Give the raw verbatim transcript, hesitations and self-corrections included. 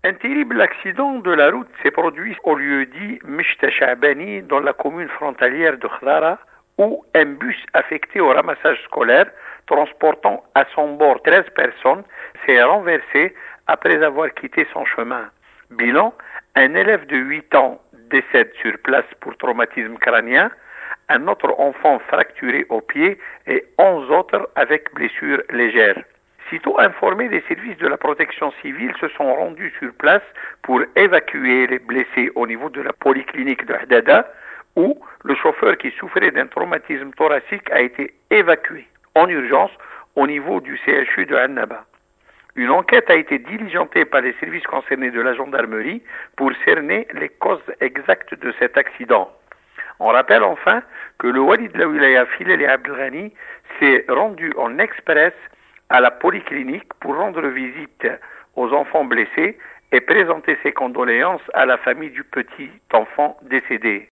Un terrible accident de la route s'est produit au lieu dit Mishta Chabani dans la commune frontalière de Khdara où un bus affecté au ramassage scolaire transportant à son bord treize personnes s'est renversé après avoir quitté son chemin. Bilan, un élève de huit ans décède sur place pour traumatisme crânien, un autre enfant fracturé au pied et onze autres avec blessures légères. Sitôt informés, des services de la protection civile se sont rendus sur place pour évacuer les blessés au niveau de la polyclinique de Hdada, où le chauffeur qui souffrait d'un traumatisme thoracique a été évacué en urgence au niveau du C H U de Annaba. Une enquête a été diligentée par les services concernés de la gendarmerie pour cerner les causes exactes de cet accident. On rappelle enfin que le wali de la wilaya Filali Abdelghani s'est rendu en express à la polyclinique pour rendre visite aux enfants blessés et présenter ses condoléances à la famille du petit enfant décédé.